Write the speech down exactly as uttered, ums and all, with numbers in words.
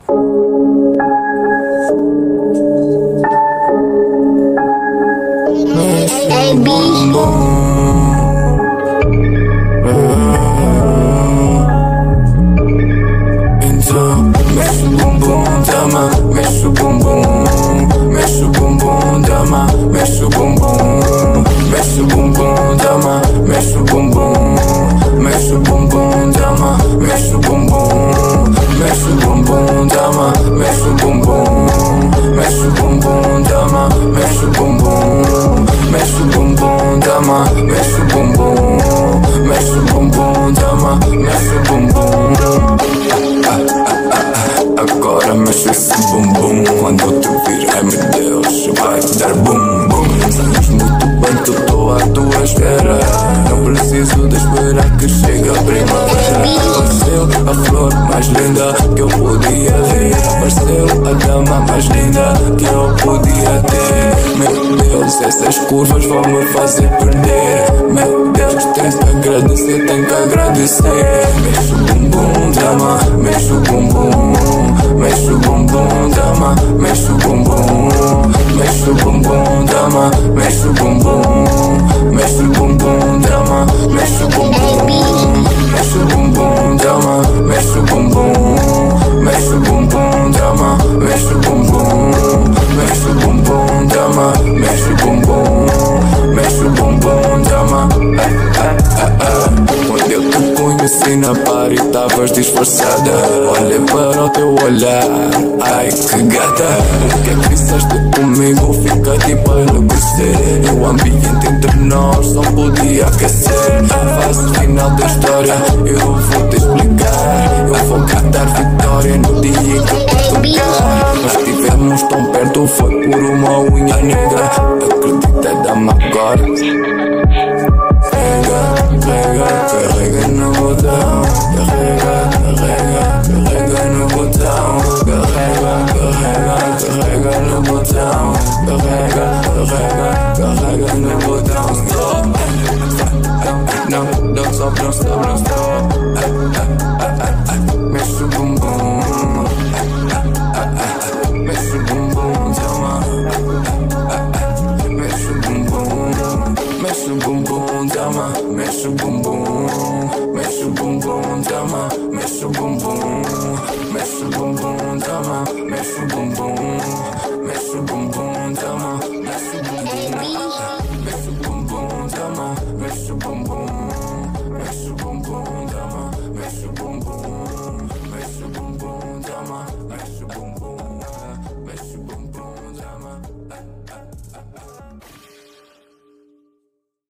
A B. Então, mexe o bumbum, dama, mexe o bumbum, mexe o bumbum, dama, mexe o bumbum, mexe o bumbum, dama, mexe o bumbum, mexe o bumbum, dama, mexe o bumbum, mexe o bumbum, dama, mexe o bumbum, mexe o bumbum, dama, mexe o bumbum, mexe o bumbum, dama, mexe o bumbum, mexe o bumbum, dama, mexe o bumbum. Agora mexe esse bumbum. Quando eu te vir, ai meu Deus, vai dar bum bum. Sabes muito bem que eu tô à tua espera. Não preciso de esperar que chegue a primavera. Apareceu a flor mais linda que eu podia ver. Apareceu a dama mais linda que eu podia ter. Meu Deus, essas curvas vão me fazer perder. Meu Deus, tenho que agradecer, tenho que agradecer. Mexe o bumbum, dama, mexe o bumbum, mexe o bumbum, dama, mexe o bumbum, mexe o bumbum, dama, mexe o bumbum, mexe o bumbum, dama, mexe o bumbum, mexe o bumbum, dama, mexe o bumbum, mexe o bumbum, dama, mexe o bumbum, mexe o bumbum, dama, mexe o bumbum, mexe o bumbum, dama. Quando eu te conheci na party, tavas disfarçada. Olhei para o teu olhar, ai que gata. O que é que fizeste comigo? Fica tipo a enlouquecer. E o ambiente entre nós só podia aquecer. Fase final da história, eu vou te explicar. Eu vou cantar vitória no dia em que eu te tocar. Nós estivemos tão perto, foi por uma unha negra. Acredita, dá-me agora. Carrega, carrega no botão. Carrega, carrega, carrega no botão. Carrega, carrega, carrega no botão. Carrega, carrega, carrega no botão. Stop. Não, não stop, não stop, não stop. Mexe o bumbum. Mexe o bumbum, dama. Mexe o bumbum. Mexe o bumbum, dama, mexe o bumbum, mexe o bumbum, dama, mexe o bumbum, mexe o bumbum, dama, mexe o bumbum, mexe o bumbum, dama, mexe o bumbum, mexe o bumbum, dama, mexe o bumbum.